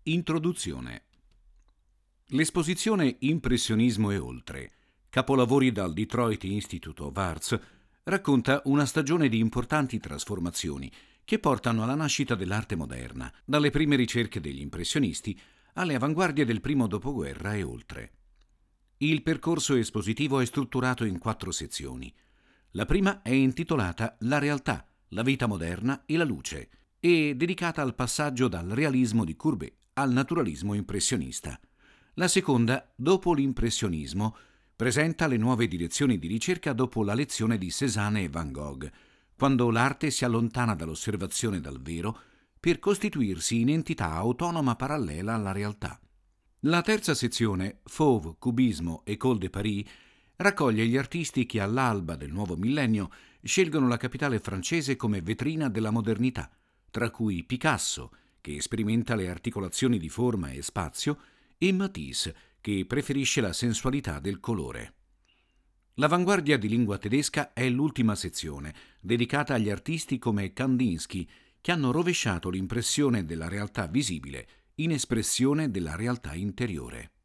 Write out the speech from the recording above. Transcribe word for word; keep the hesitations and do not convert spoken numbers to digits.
Introduzione. L'esposizione Impressionismo e oltre, capolavori dal Detroit Institute of Arts, racconta una stagione di importanti trasformazioni che portano alla nascita dell'arte moderna, dalle prime ricerche degli impressionisti alle avanguardie del primo dopoguerra e oltre. Il percorso espositivo è strutturato in quattro sezioni. La prima è intitolata La realtà, la vita moderna e la luce, e dedicata al passaggio dal realismo di Courbet al naturalismo impressionista. La seconda, Dopo l'impressionismo, presenta le nuove direzioni di ricerca dopo la lezione di Cézanne e Van Gogh, quando l'arte si allontana dall'osservazione dal vero per costituirsi in entità autonoma parallela alla realtà. La terza sezione, Fauve, Cubismo, École de Paris, raccoglie gli artisti che all'alba del nuovo millennio scelgono la capitale francese come vetrina della modernità, tra cui Picasso, che sperimenta le articolazioni di forma e spazio, e Matisse, che preferisce la sensualità del colore. L'avanguardia di lingua tedesca è l'ultima sezione, dedicata agli artisti come Kandinsky, che hanno rovesciato l'impressione della realtà visibile in espressione della realtà interiore.